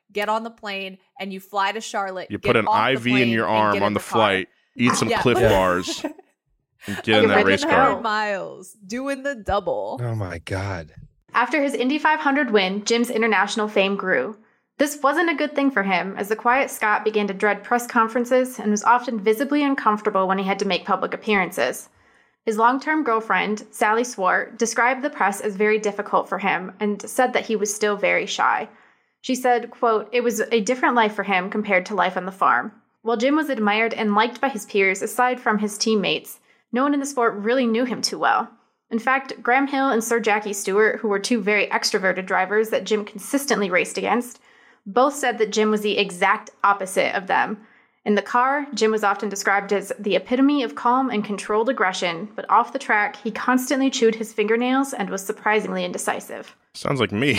get on the plane, and you fly to Charlotte. You get put an off the I V in plane, your and arm get on in the car. flight, eat some Yeah. Cliff Bars, and get in that Like race a car. hundred one hundred miles, doing the double. Oh my God. After his Indy five hundred win, Jim's international fame grew. This wasn't a good thing for him, as the quiet Scot began to dread press conferences and was often visibly uncomfortable when he had to make public appearances. His long-term girlfriend, Sally Swart, described the press as very difficult for him and said that he was still very shy. She said, quote, "It was a different life for him compared to life on the farm." While Jim was admired and liked by his peers aside from his teammates, no one in the sport really knew him too well. In fact, Graham Hill and Sir Jackie Stewart, who were two very extroverted drivers that Jim consistently raced against, both said that Jim was the exact opposite of them. In the car, Jim was often described as the epitome of calm and controlled aggression, but off the track, he constantly chewed his fingernails and was surprisingly indecisive. Sounds like me.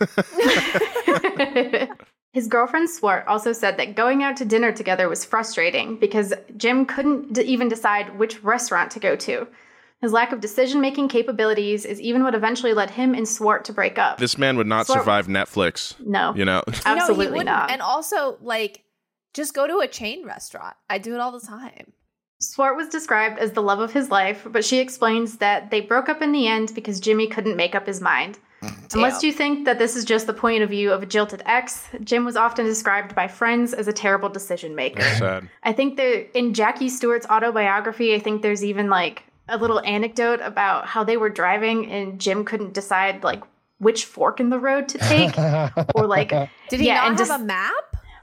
His girlfriend Swart also said that going out to dinner together was frustrating because Jim couldn't d- even decide which restaurant to go to. His lack of decision-making capabilities is even what eventually led him and Swart to break up. This man would not Swart- survive Netflix. No. You know? No, he Absolutely wouldn't. not. And also, like, just go to a chain restaurant. I do it all the time. Swart was described as the love of his life, but she explains that they broke up in the end because Jimmy couldn't make up his mind. Unless you think that this is just the point of view of a jilted ex, Jim was often described by friends as a terrible decision maker. Sad. I think that in Jackie Stewart's autobiography, I think there's even like a little anecdote about how they were driving and Jim couldn't decide like which fork in the road to take, or like Did he yeah, not and have just- a map?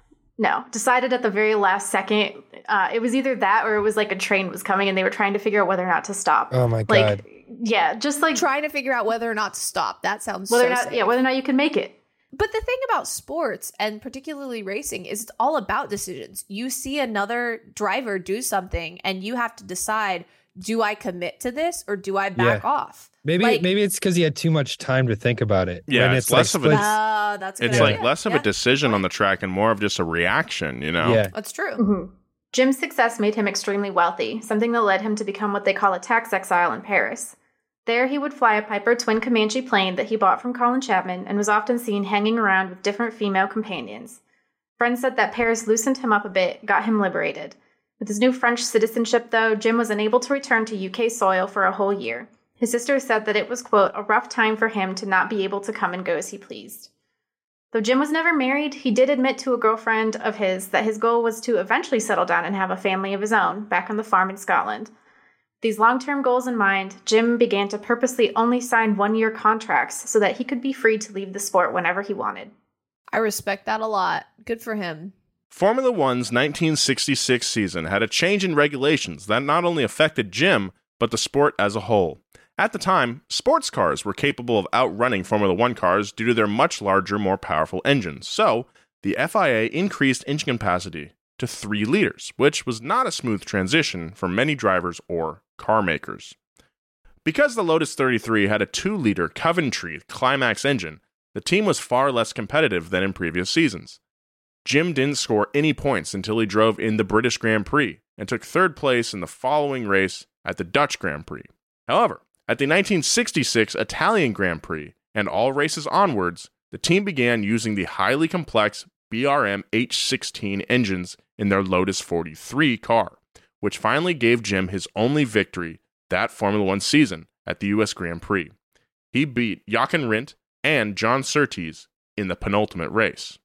no, decided at the very last second. Uh, it was either that or it was like a train was coming and they were trying to figure out whether or not to stop. Oh my God. Like, yeah, just like Trying to figure out whether or not to stop. That sounds whether so or not, safe. yeah, whether or not you can make it. But the thing about sports, and particularly racing, is it's all about decisions. You see another driver do something and you have to decide, do I commit to this or do I back Yeah. off? Maybe Like- maybe it's because he had too much time to think about it. Yeah, When it's less of a- splits- Oh, that's a good It's idea. like less of Yeah. a decision on the track and more of just a reaction, you know? Yeah. That's true. Mhm. Jim's success made him extremely wealthy, something that led him to become what they call a tax exile in Paris. There, he would fly a Piper twin Comanche plane that he bought from Colin Chapman and was often seen hanging around with different female companions. Friends said that Paris loosened him up a bit, got him liberated. With his new French citizenship, though, Jim was unable to return to U K soil for a whole year. His sister said that it was, quote, a rough time for him to not be able to come and go as he pleased. Though Jim was never married, he did admit to a girlfriend of his that his goal was to eventually settle down and have a family of his own back on the farm in Scotland. With these long-term goals in mind, Jim began to purposely only sign one-year contracts so that he could be free to leave the sport whenever he wanted. I respect that a lot. Good for him. Formula One's nineteen sixty-six season had a change in regulations that not only affected Jim, but the sport as a whole. At the time, sports cars were capable of outrunning Formula One cars due to their much larger, more powerful engines. So, the F I A increased engine capacity to three liters, which was not a smooth transition for many drivers or car makers. Because the Lotus thirty-three had a two liter Coventry Climax engine, the team was far less competitive than in previous seasons. Jim didn't score any points until he drove in the British Grand Prix and took third place in the following race at the Dutch Grand Prix. However, at the nineteen sixty-six Italian Grand Prix and all races onwards, the team began using the highly complex B R M H sixteen engines in their Lotus forty-three car, which finally gave Jim his only victory that Formula One season at the U S Grand Prix. He beat Jochen Rindt and John Surtees in the penultimate race.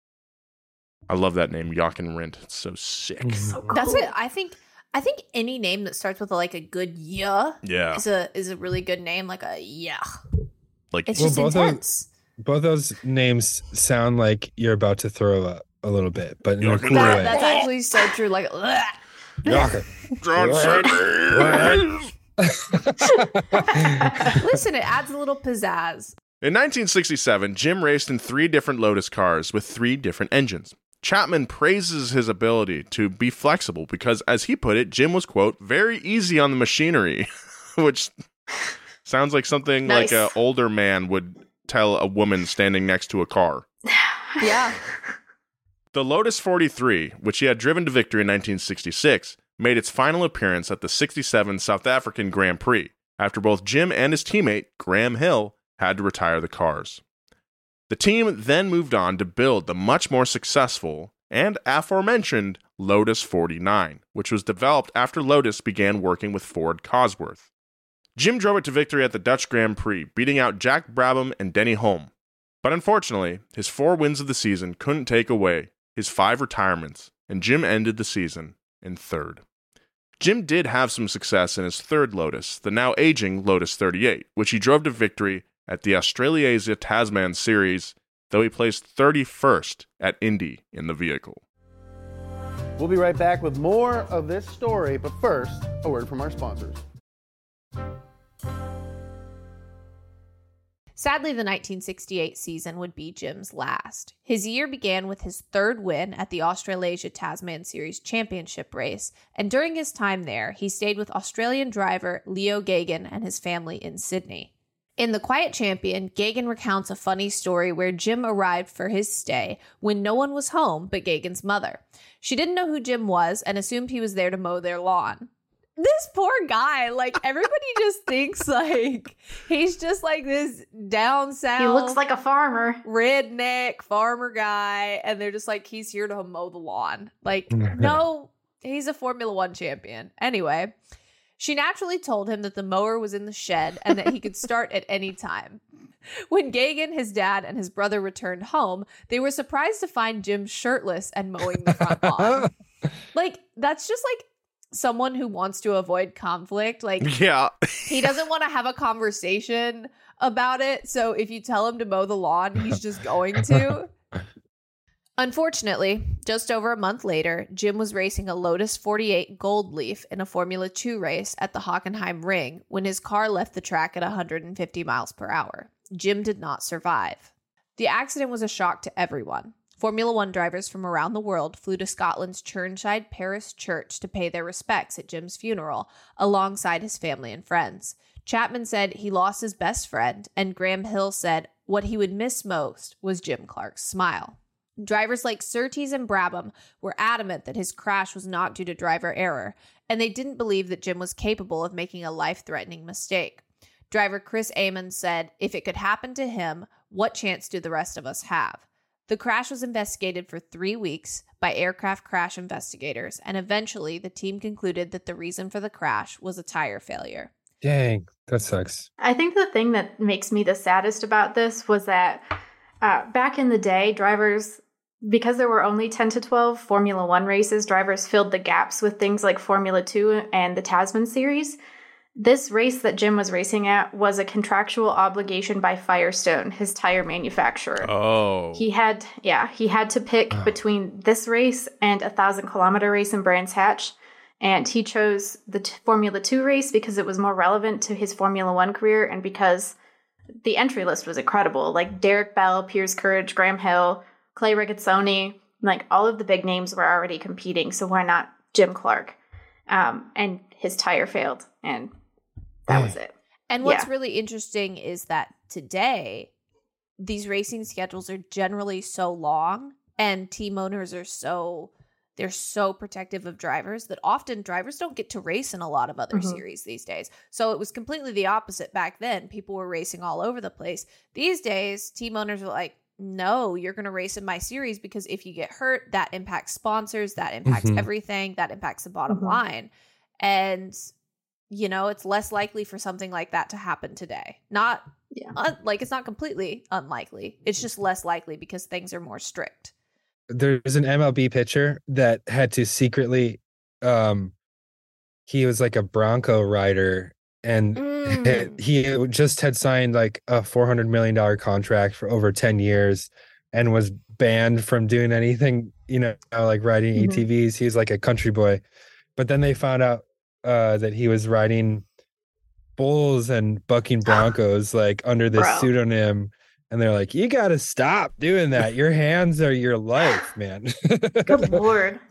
I love that name, Jochen Rindt. It's so sick. So cool. That's it. I think I think any name that starts with like a good yeah Yeah. is a is a really good name. Like a yeah. Like, It's Well, just both of- intense. Both those names sound like you're about to throw up a little bit, but in a Yeah, cool That, way. that's actually so true. Like ugh. Jochen. John Surtees. Listen, it adds a little pizzazz. In nineteen sixty-seven, Jim raced in three different Lotus cars with three different engines. Chapman praises his ability to be flexible because, as he put it, Jim was, quote, very easy on the machinery, which sounds like something Nice. like an older man would tell a woman standing next to a car. Yeah. The Lotus forty-three, which he had driven to victory in nineteen sixty-six, made its final appearance at the sixty-seven South African Grand Prix, after both Jim and his teammate, Graham Hill, had to retire the cars. The team then moved on to build the much more successful and aforementioned Lotus forty-nine, which was developed after Lotus began working with Ford Cosworth. Jim drove it to victory at the Dutch Grand Prix, beating out Jack Brabham and Denny Hulme. But unfortunately, his four wins of the season couldn't take away his five retirements, and Jim ended the season in third. Jim did have some success in his third Lotus, the now aging Lotus thirty-eight, which he drove to victory at the Australasia Tasman Series, though he placed thirty-first at Indy in the vehicle. We'll be right back with more of this story, but first, a word from our sponsors. Sadly, the nineteen sixty-eight season would be Jim's last. His year began with his third win at the Australasia Tasman Series Championship race, and during his time there, he stayed with Australian driver Leo Gagan and his family in Sydney. In The Quiet Champion, Gagan recounts a funny story where Jim arrived for his stay when no one was home but Gagan's mother. She didn't know who Jim was and assumed he was there to mow their lawn. This poor guy, like, everybody just thinks, like, he's just, like, this down south. He looks like a farmer. Redneck farmer guy, and they're just like, he's here to mow the lawn. Like, no, he's a Formula One champion. Anyway, she naturally told him that the mower was in the shed and that he could start at any time. When Gagan, his dad, and his brother returned home, they were surprised to find Jim shirtless and mowing the front lawn. Like, that's just, like, someone who wants to avoid conflict. Like, yeah, he doesn't want to have a conversation about it. So if you tell him to mow the lawn, he's just going to. Unfortunately, just over a month later, Jim was racing a Lotus forty-eight Gold Leaf in a Formula two race at the Hockenheim Ring when his car left the track at one hundred fifty miles per hour. Jim did not survive. The accident was a shock to everyone. Formula One drivers from around the world flew to Scotland's Churnside Parish Church to pay their respects at Jim's funeral, alongside his family and friends. Chapman said he lost his best friend, and Graham Hill said what he would miss most was Jim Clark's smile. Drivers like Surtees and Brabham were adamant that his crash was not due to driver error, and they didn't believe that Jim was capable of making a life-threatening mistake. Driver Chris Amon said, if it could happen to him, what chance do the rest of us have? The crash was investigated for three weeks by aircraft crash investigators, and eventually the team concluded that the reason for the crash was a tire failure. Dang, that sucks. I think the thing that makes me the saddest about this was that uh, back in the day, drivers, because there were only ten to twelve Formula One races, drivers filled the gaps with things like Formula Two and the Tasman Series. This race that Jim was racing at was a contractual obligation by Firestone, his tire manufacturer. Oh. He had, yeah, he had to pick oh. between this race and a thousand kilometer race in Brands Hatch. And he chose the t- Formula Two race because it was more relevant to his Formula One career and because the entry list was incredible. Like Derek Bell, Piers Courage, Graham Hill, Clay Regazzoni, like all of the big names were already competing. So why not Jim Clark? Um, and his tire failed, and that was it. And what's yeah. really interesting is that today, these racing schedules are generally so long, and team owners are so, they're so protective of drivers that often drivers don't get to race in a lot of other mm-hmm. series these days. So it was completely the opposite back then. People were racing all over the place. These days, team owners are like, no, you're going to race in my series because if you get hurt, that impacts sponsors, that impacts mm-hmm. everything, that impacts the bottom mm-hmm. line. And, you know, it's less likely for something like that to happen today. Not yeah. un- like it's not completely unlikely. It's just less likely because things are more strict. There's an M L B pitcher that had to secretly, um, he was like a Bronco rider, and mm. he just had signed like a four hundred million dollars contract for over ten years and was banned from doing anything, you know, like riding mm-hmm. A T Vs. He was like a country boy. But then they found out uh, that he was riding bulls and bucking Broncos like under this Bro. pseudonym. And they're like, you got to stop doing that. Your hands are your life, man. Good Lord.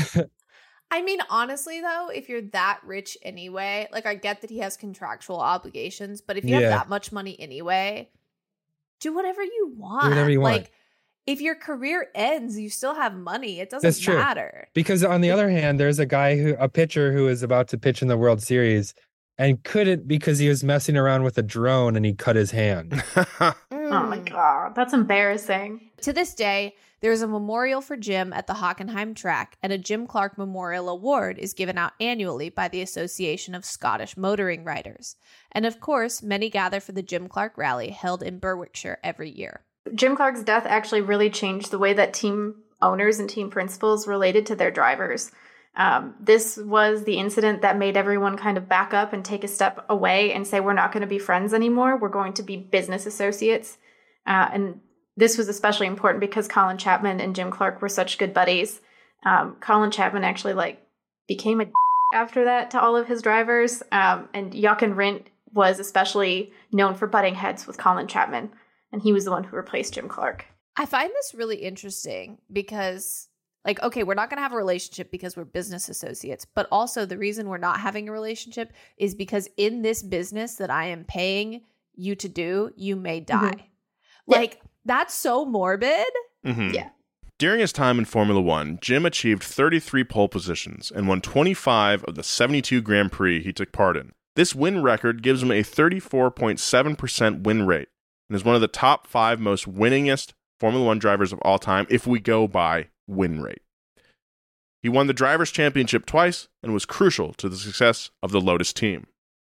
I mean, honestly, though, if you're that rich anyway, like I get that he has contractual obligations, but if you yeah. have that much money anyway, do whatever you want. Do whatever you want. Like, if your career ends, you still have money. It doesn't That's true. matter. Because on the other hand, there's a guy who, a pitcher who is about to pitch in the World Series, and couldn't because he was messing around with a drone and he cut his hand. Oh my God, that's embarrassing. To this day, there is a memorial for Jim at the Hockenheim track, and a Jim Clark Memorial Award is given out annually by the Association of Scottish Motoring Riders. And of course, many gather for the Jim Clark Rally held in Berwickshire every year. Jim Clark's death actually really changed the way that team owners and team principals related to their drivers. Um, this was the incident that made everyone kind of back up and take a step away and say, we're not going to be friends anymore. We're going to be business associates. Uh, and this was especially important because Colin Chapman and Jim Clark were such good buddies. Um, Colin Chapman actually like became a after that to all of his drivers. Um, and Jochen Rindt was especially known for butting heads with Colin Chapman. And he was the one who replaced Jim Clark. I find this really interesting because, like, okay, we're not going to have a relationship because we're business associates. But also the reason we're not having a relationship is because in this business that I am paying you to do, you may die. Mm-hmm. Like, yeah. That's so morbid. Mm-hmm. Yeah. During his time in Formula One, Jim achieved thirty-three pole positions and won twenty-five of the seventy-two Grand Prix he took part in. This win record gives him a thirty-four point seven percent win rate and is one of the top five most winningest Formula One drivers of all time if we go by win rate. He won the Drivers' Championship twice and was crucial to the success of the Lotus team.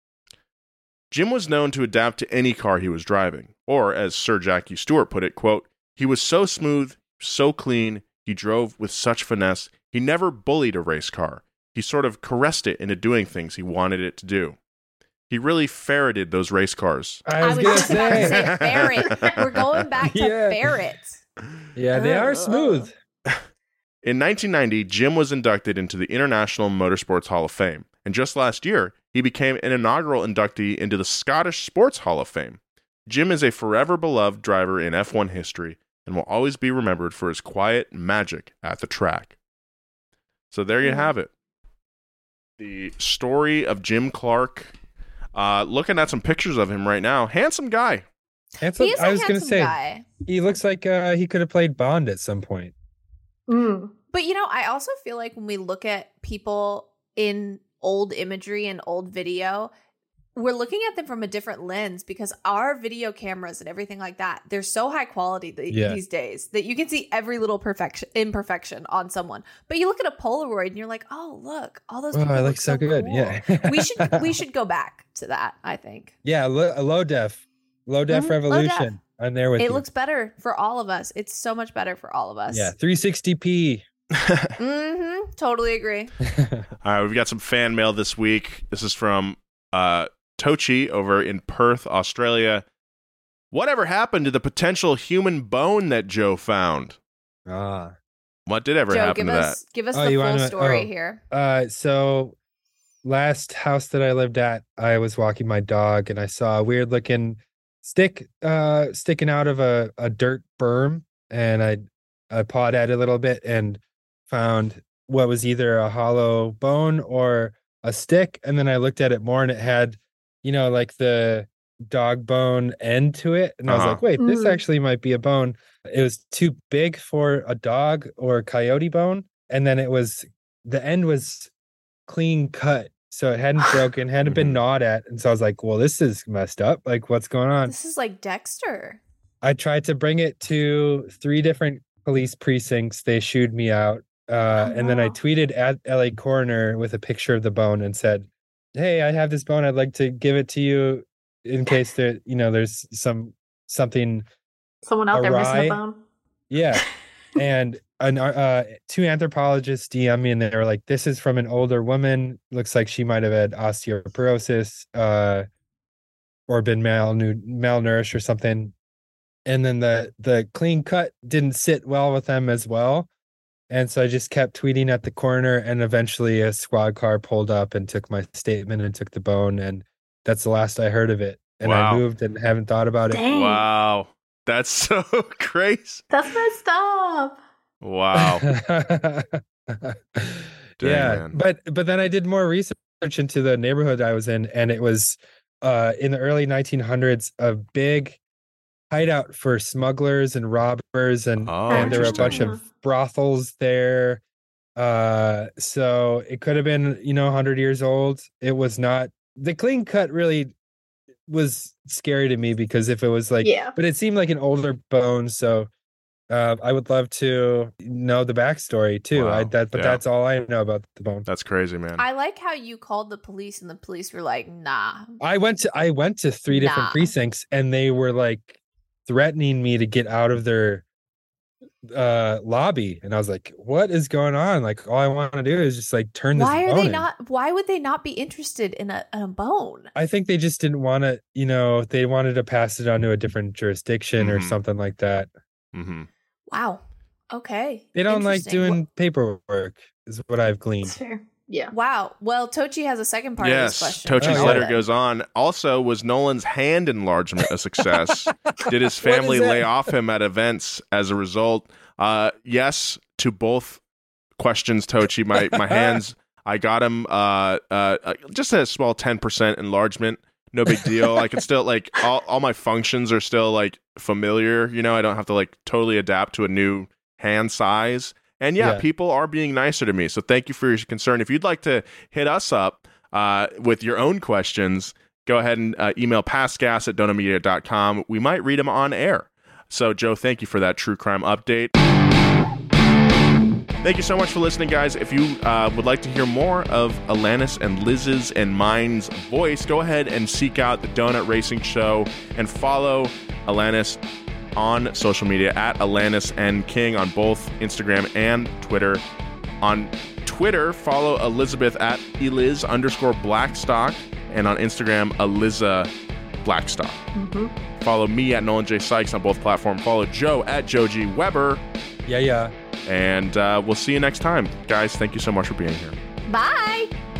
Jim was known to adapt to any car he was driving, or as Sir Jackie Stewart put it, quote, he was so smooth, so clean, he drove with such finesse, he never bullied a race car. He sort of caressed it into doing things he wanted it to do. He really ferreted those race cars. I was, I was gonna just about to say, say ferret. We're going back to Yeah. ferrets. yeah, they are smooth. In nineteen ninety, Jim was inducted into the International Motorsports Hall of Fame, and just last year, he became an inaugural inductee into the Scottish Sports Hall of Fame. Jim is a forever beloved driver in F one history and will always be remembered for his quiet magic at the track. So there you have it. The story of Jim Clark. Uh, looking at some pictures of him right now, handsome guy. Handsome, He is a I was going to handsome say, guy. he looks like uh, he could have played Bond at some point. Mm. But, you know, I also feel like when we look at people in old imagery and old video, we're looking at them from a different lens because our video cameras and everything like that, they're so high quality th- Yeah. these days that you can see every little perfection imperfection on someone. But you look at a Polaroid and you're like, oh, look, all those Oh, people I look look so good. cool. Yeah. we should we should go back to that, I think. Yeah, lo- a low def, low def Mhm, revolution. low def. I'm there with It you. looks better for all of us. It's so much better for all of us. Yeah, three sixty p. Mm-hmm. Totally agree. All right, we've got some fan mail this week. This is from uh, Tochi over in Perth, Australia. Whatever happened to the potential human bone that Joe found? Ah. What did ever Joe, happen give to us give us Oh, the you full wanna- story oh. here. Uh, so last house that I lived at, I was walking my dog and I saw a weird looking stick uh sticking out of a, a dirt berm, and I I pawed at it a little bit and found what was either a hollow bone or a stick, and then I looked at it more and it had, you know, like the dog bone end to it, and I was Uh-huh. like, wait, this Mm. actually might be a bone. It was too big for a dog or a coyote bone, and then it was the end was clean cut, so it hadn't broken, hadn't been Mhm. gnawed at, and so I was like, well, this is messed up. Like, what's going on? This is like Dexter. I tried to bring it to three different police precincts. They shooed me out. Uh, Oh, and then I wow. tweeted at L A coroner with a picture of the bone and said, hey, I have this bone. I'd like to give it to you in case there, you know, there's some, something. Someone out there missing Awry. a bone. Yeah. And an, uh, two anthropologists D M me and they were like, this is from an older woman. Looks like she might have had osteoporosis, uh, or been malnu- malnourished or something. And then the the clean cut didn't sit well with them as well. And so I just kept tweeting at the coroner, and eventually a squad car pulled up and took my statement and took the bone. And that's the last I heard of it. And Wow. I moved and haven't thought about it. Dang. Wow. That's so crazy. That's messed up. Wow. Dang, yeah, man. but but then I did more research into the neighborhood I was in, and it was uh, in the early nineteen hundreds a big hideout for smugglers and robbers, and, Oh, and there were a bunch interesting. of brothels there. Uh, so it could have been, you know, one hundred years old. It was not the clean cut really was scary to me because if it was like, Yeah. but it seemed like an older bone. So uh, I would love to know the backstory too. Wow. I, that, but Yeah. that's all I know about the bone. That's crazy, man. I like how you called the police and the police were like, nah. I went to I went to three different Nah. precincts and they were like threatening me to get out of their uh lobby, and I was like, what is going on? Like, all I want to do is just like turn this Why are bone they in. not? Why would they not be interested in a, in a bone? I think they just didn't want to, you know, they wanted to pass it on to a different jurisdiction or Mhm. something like that. Mm-hmm. Wow. Okay. They don't like Interesting. doing paperwork, is what I've gleaned. That's fair. Yeah. Wow. Well, Tochi has a second part of Yes, this question. Tochi's Oh, yeah. letter goes on. Also, was Nolan's hand enlargement a success? Did his family that? lay off him at events as a result? Uh, yes to both questions, Tochi. My my hands, I got him uh, uh, uh, just a small ten percent enlargement. No big deal. I can still, like, all, all my functions are still, like, familiar. You know, I don't have to, like, totally adapt to a new hand size. And yeah, Yeah. people are being nicer to me. So thank you for your concern. If you'd like to hit us up uh, with your own questions, go ahead and uh, email passgas at donamedia dot com. We might read them on air. So, Joe, thank you for that true crime update. Thank you so much for listening, guys. If you uh, would like to hear more of Alanis and Liz's and mine's voice, go ahead and seek out the Donut Racing Show and follow Alanis on social media at Alanis and King on both Instagram and Twitter. On Twitter, follow Elizabeth at Eliz underscore Blackstock, and on Instagram, Eliza Blackstock. Mm-hmm. Follow me at Nolan J. Sykes on both platforms. Follow Joe at Joe G. Weber. Yeah, yeah. And uh, we'll see you next time. Guys, thank you so much for being here. Bye.